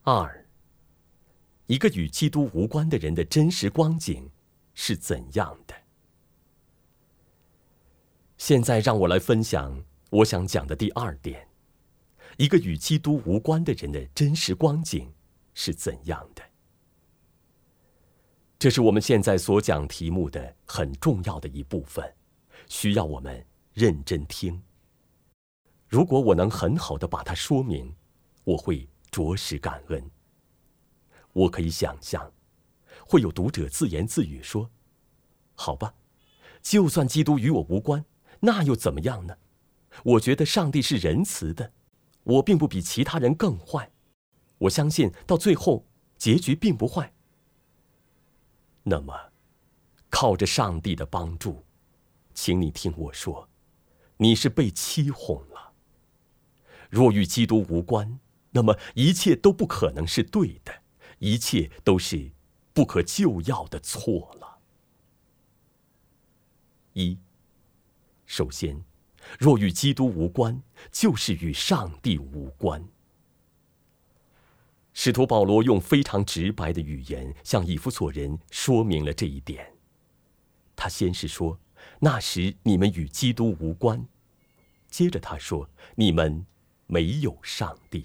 二，一个与基督无关的人的真实光景是怎样的？现在让我来分享我想讲的第二点：一个与基督无关的人的真实光景是怎样的？这是我们现在所讲题目的很重要的一部分，需要我们认真听。如果我能很好的把它说明，我会着实感恩。我可以想象，会有读者自言自语说：好吧，就算基督与我无关，那又怎么样呢？我觉得上帝是仁慈的，我并不比其他人更坏，我相信到最后结局并不坏。那么，靠着上帝的帮助，请你听我说，你是被欺哄了。若与基督无关，那么一切都不可能是对的，一切都是不可救药的错了。首先，若与基督无关，就是与上帝无关。使徒保罗用非常直白的语言向以弗所人说明了这一点。他先是说，那时你们与基督无关，接着他说，你们没有上帝。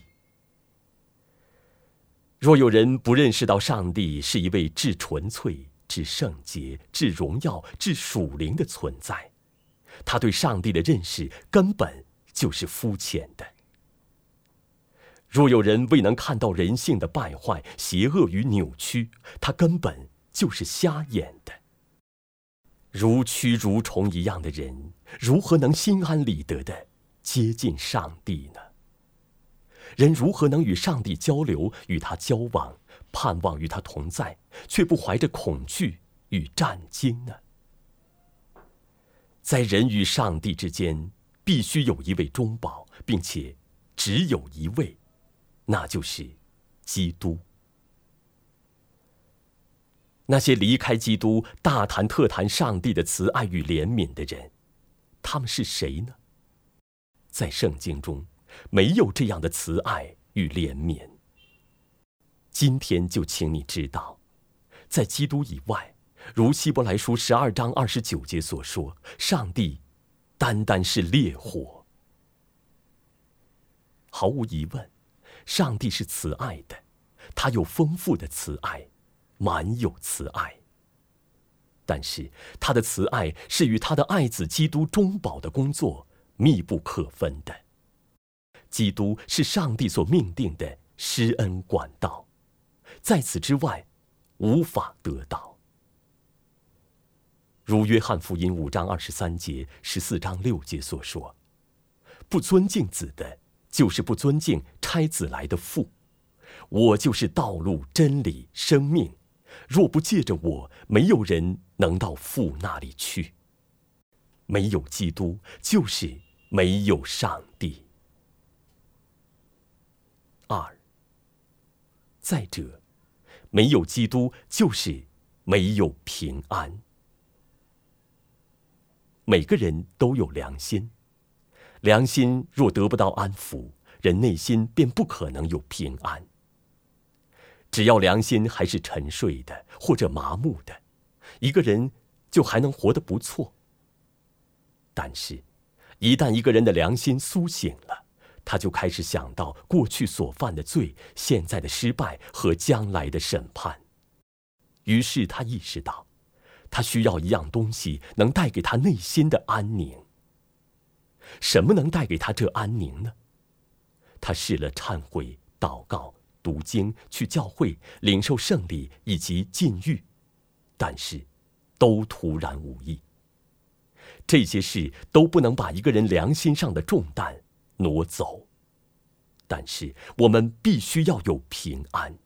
若有人不认识到上帝是一位至纯粹、至圣洁、至荣耀、至属灵的存在，他对上帝的认识根本就是肤浅的。若有人未能看到人性的败坏、邪恶与扭曲，他根本就是瞎眼的。如蛆如虫一样的人，如何能心安理得地接近上帝呢？人如何能与上帝交流、与他交往、盼望与他同在，却不怀着恐惧与战惊呢？在人与上帝之间，必须有一位中保，并且只有一位，那就是基督。那些离开基督大谈特谈上帝的慈爱与怜悯的人，他们是谁呢？在圣经中没有这样的慈爱与怜悯。今天就请你知道，在基督以外，如希伯来书12章29节所说，上帝单单是烈火。毫无疑问，上帝是慈爱的，他有丰富的慈爱，满有慈爱。但是他的慈爱是与他的爱子基督中保的工作密不可分的。基督是上帝所命定的施恩管道，在此之外无法得到。如约翰福音5章23节、14章6节所说，不尊敬子的，就是不尊敬差子来的父。我就是道路、真理、生命，若不借着我，没有人能到父那里去。没有基督，就是没有上帝。再者，没有基督，就是没有平安。每个人都有良心，良心若得不到安抚，人内心便不可能有平安。只要良心还是沉睡的或者麻木的，一个人就还能活得不错。但是，一旦一个人的良心苏醒了，他就开始想到过去所犯的罪、现在的失败和将来的审判。于是他意识到，他需要一样东西能带给他内心的安宁。什么能带给他这安宁呢？他试了忏悔、祷告、读经、去教会、领受圣礼以及禁欲，但是都徒然无益。这些事都不能把一个人良心上的重担挪走，但是我们必须要有平安。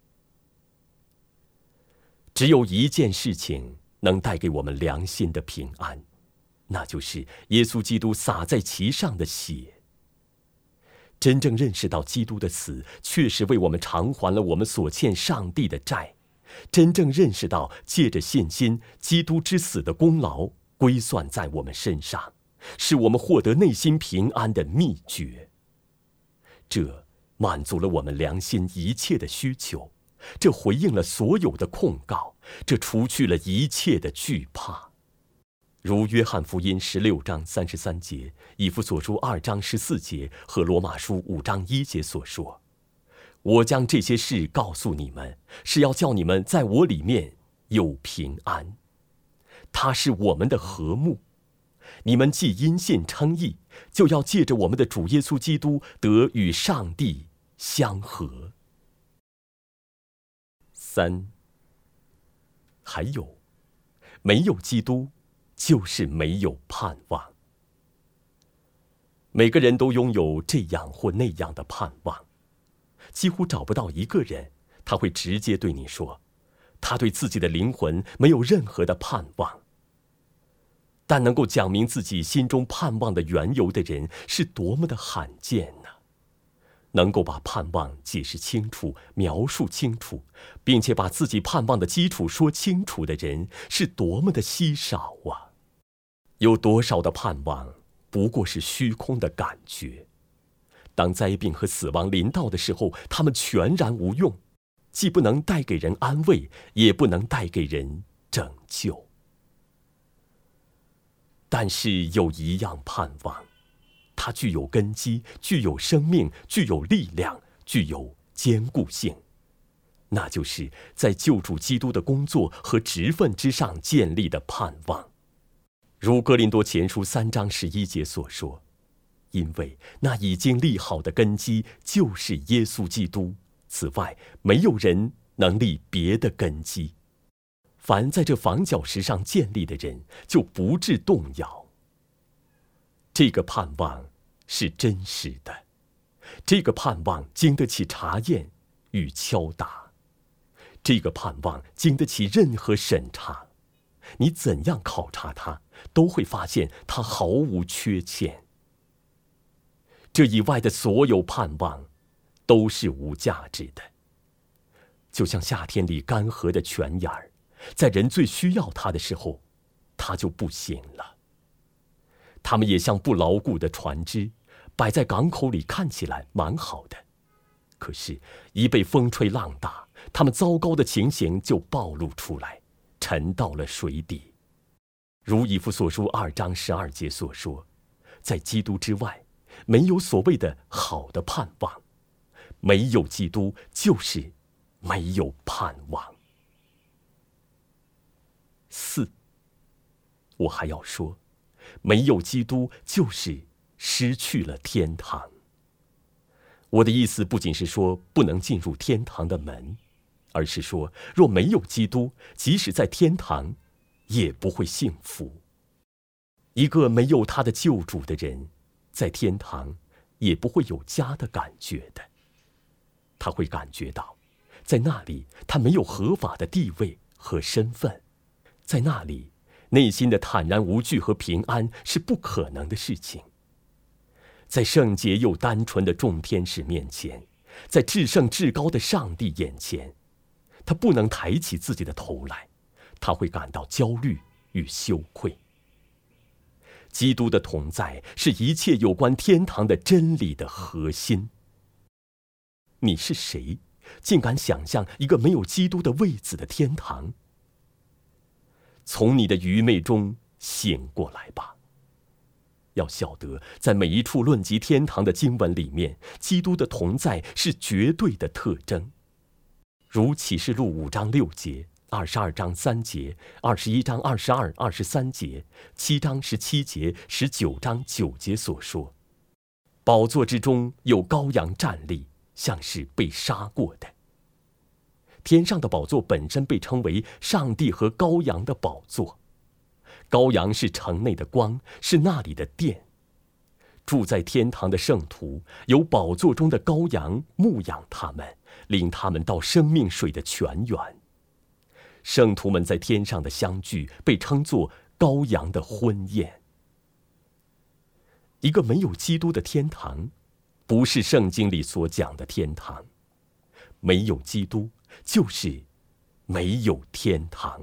只有一件事情能带给我们良心的平安，那就是耶稣基督洒在其上的血。真正认识到基督的死确实为我们偿还了我们所欠上帝的债，真正认识到借着信心，基督之死的功劳归算在我们身上，是我们获得内心平安的秘诀。这满足了我们良心一切的需求，这回应了所有的控告，这除去了一切的惧怕。如约翰福音16章33节、以弗所书2章14节和罗马书5章1节所说：我将这些事告诉你们，是要叫你们在我里面有平安。他是我们的和睦。你们既因信称义，就要借着我们的主耶稣基督得与上帝相和。3. 还有，没有基督就是没有盼望。每个人都拥有这样或那样的盼望，几乎找不到一个人他会直接对你说，他对自己的灵魂没有任何的盼望。但能够讲明自己心中盼望的缘由的人是多么的罕见呢？能够把盼望解释清楚、描述清楚，并且把自己盼望的基础说清楚的人是多么的稀少啊！有多少的盼望不过是虚空的感觉？当灾病和死亡临到的时候，他们全然无用，既不能带给人安慰，也不能带给人拯救。但是有一样盼望，它具有根基，具有生命，具有力量，具有坚固性，那就是在救主基督的工作和职分之上建立的盼望。如哥林多前书3章11节所说，因为那已经立好的根基就是耶稣基督，此外没有人能立别的根基。凡在这房角石上建立的人，就不致动摇。这个盼望是真实的，这个盼望经得起查验与敲打，这个盼望经得起任何审查。你怎样考察它，都会发现它毫无缺陷。这以外的所有盼望都是无价值的，就像夏天里干涸的泉眼儿，在人最需要它的时候，它就不行了。它们也像不牢固的船只，摆在港口里看起来蛮好的，可是，一被风吹浪打，它们糟糕的情形就暴露出来，沉到了水底。如以弗所书2章12节所说，在基督之外，没有所谓的好的盼望，没有基督就是没有盼望。4. 我还要说，没有基督就是失去了天堂。我的意思不仅是说不能进入天堂的门，而是说若没有基督，即使在天堂也不会幸福。一个没有他的救主的人，在天堂也不会有家的感觉的。他会感觉到，在那里他没有合法的地位和身份，在那里内心的坦然无惧和平安是不可能的事情。在圣洁又单纯的众天使面前，在至圣至高的上帝眼前，他不能抬起自己的头来，他会感到焦虑与羞愧。基督的同在是一切有关天堂的真理的核心。你是谁，竟敢想象一个没有基督的位子的天堂？从你的愚昧中醒过来吧！要晓得，在每一处论及天堂的经文里面，基督的同在是绝对的特征。如启示录5章6节、22章3节、21章22、23节、7章17节、19章9节所说，宝座之中有羔羊站立，像是被杀过的。天上的宝座本身被称为上帝和羔羊的宝座，羔羊是城内的光，是那里的殿。住在天堂的圣徒，有宝座中的羔羊牧养他们，领他们到生命水的泉源。圣徒们在天上的相聚被称作羔羊的婚宴。一个没有基督的天堂，不是圣经里所讲的天堂。没有基督，就是没有天堂。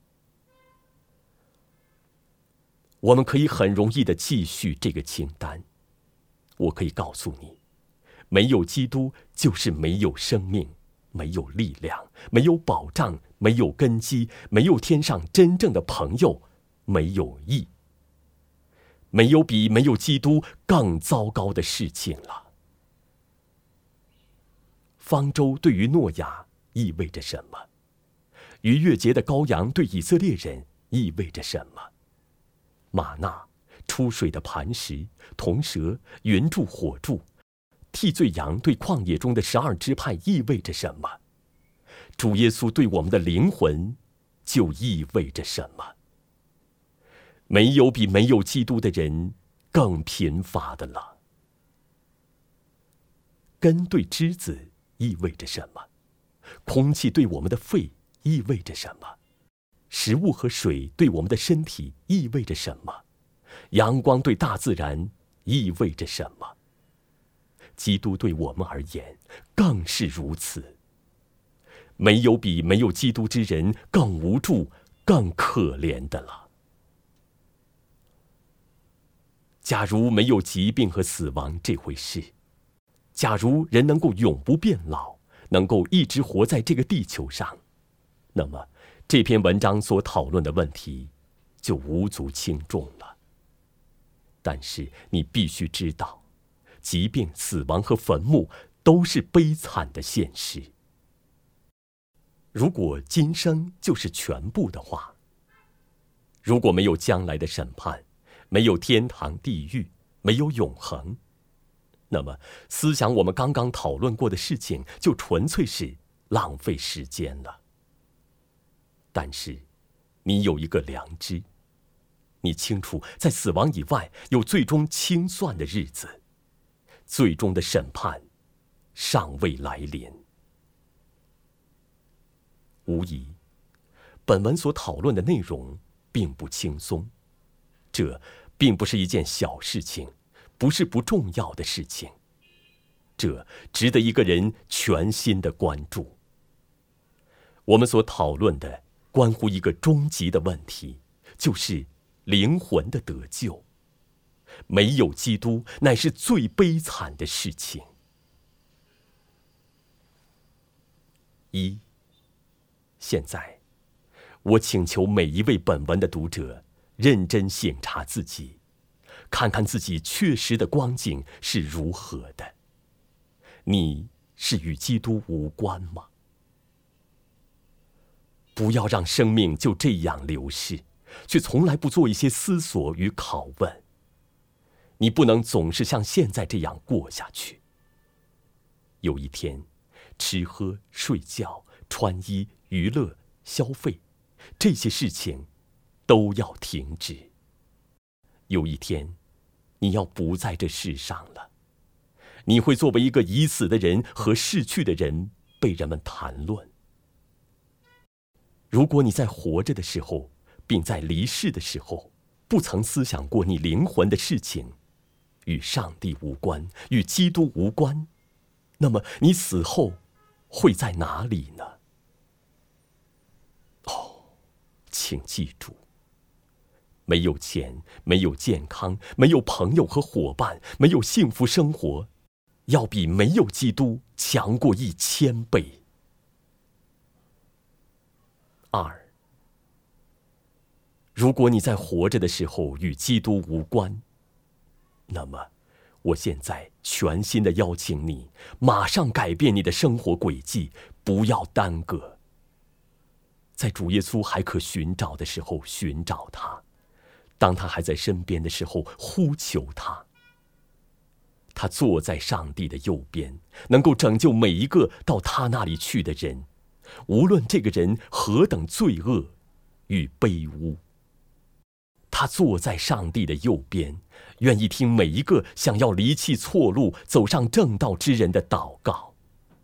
我们可以很容易地继续这个清单。我可以告诉你， 没有基督，就是没有生命，没有力量，没有保障，没有根基，没有天上真正的朋友，没有义。没有比没有基督更糟糕的事情了。方舟对于诺亚意味着什么？逾越节的羔羊对以色列人意味着什么？玛纳、出水的磐石、铜蛇、云柱火柱、替罪羊对旷野中的12支派意味着什么？主耶稣对我们的灵魂就意味着什么？没有比没有基督的人更贫乏的了。根对枝子意味着什么？空气对我们的肺意味着什么？食物和水对我们的身体意味着什么？阳光对大自然意味着什么？基督对我们而言更是如此。没有比没有基督之人更无助、更可怜的了。假如没有疾病和死亡这回事，假如人能够永不变老，能够一直活在这个地球上，那么这篇文章所讨论的问题就无足轻重了。但是你必须知道，疾病、死亡和坟墓都是悲惨的现实。如果今生就是全部的话，如果没有将来的审判，没有天堂地狱，没有永恒，那么思想我们刚刚讨论过的事情就纯粹是浪费时间了。但是你有一个良知，你清楚在死亡以外有最终清算的日子，最终的审判尚未来临。无疑，本文所讨论的内容并不轻松，这并不是一件小事情，不是不重要的事情，这值得一个人全心的关注。我们所讨论的关乎一个终极的问题，就是灵魂的得救。没有基督乃是最悲惨的事情。现在我请求每一位本文的读者认真省察自己，看看自己确实的光景是如何的。你是与基督无关吗？不要让生命就这样流逝，却从来不做一些思索与拷问。你不能总是像现在这样过下去。有一天，吃喝、睡觉、穿衣、娱乐、消费，这些事情都要停止。有一天，你要不在这世上了，你会作为一个已死的人和逝去的人被人们谈论。如果你在活着的时候，并在离世的时候，不曾思想过你灵魂的事情，与上帝无关，与基督无关，那么你死后会在哪里呢？请记住，没有钱，没有健康，没有朋友和伙伴，没有幸福生活，要比没有基督强过1000倍。如果你在活着的时候与基督无关，那么我现在全心的邀请你，马上改变你的生活轨迹，不要耽搁。在主耶稣还可寻找的时候寻找他，当他还在身边的时候呼求他。他坐在上帝的右边，能够拯救每一个到他那里去的人，无论这个人何等罪恶与卑污。他坐在上帝的右边，愿意听每一个想要离弃错路走上正道之人的祷告。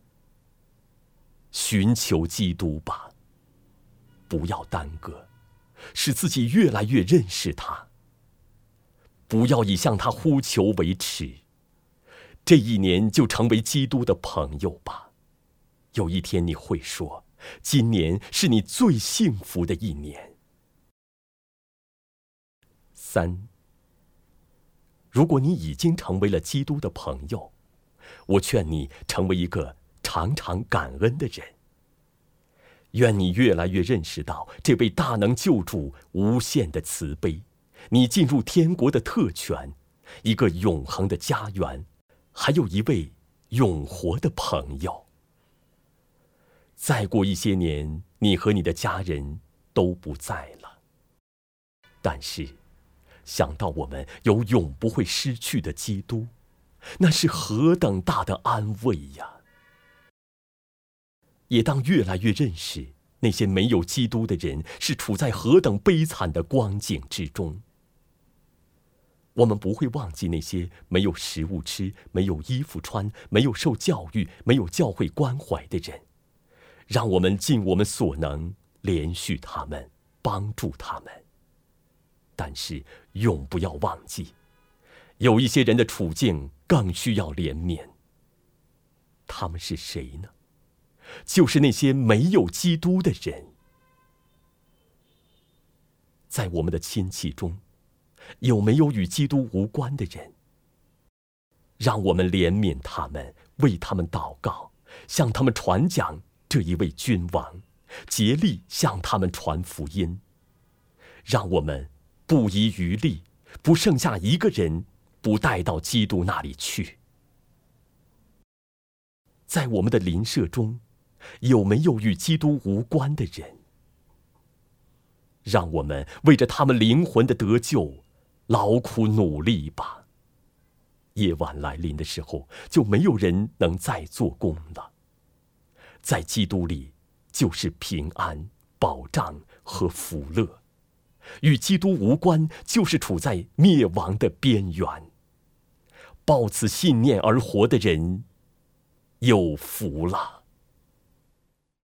寻求基督吧，不要耽搁，使自己越来越认识他。不要以向他呼求为耻，这一年就成为基督的朋友吧。有一天你会说，今年是你最幸福的一年。如果你已经成为了基督的朋友， 我劝你成为一个常常感恩的人。愿你越来越认识到这位大能救主无限的慈悲，你进入天国的特权，一个永恒的家园，还有一位永活的朋友。再过一些年，你和你的家人都不在了，但是想到我们有永不会失去的基督，那是何等大的安慰呀！也当越来越认识那些没有基督的人是处在何等悲惨的光景之中。我们不会忘记那些没有食物吃、没有衣服穿、没有受教育、没有教会关怀的人，让我们尽我们所能怜恤他们，帮助他们。但是永不要忘记，有一些人的处境更需要怜悯。他们是谁呢？就是那些没有基督的人。在我们的亲戚中，有没有与基督无关的人？让我们怜悯他们，为他们祷告，向他们传讲这一位君王，竭力向他们传福音。让我们不遗余力，不剩下一个人不带到基督那里去。在我们的邻舍中，有没有与基督无关的人？让我们为着他们灵魂的得救劳苦努力吧。夜晚来临的时候，就没有人能再做工了。在基督里就是平安、保障和福乐。与基督无关，就是处在灭亡的边缘。抱此信念而活的人有福了。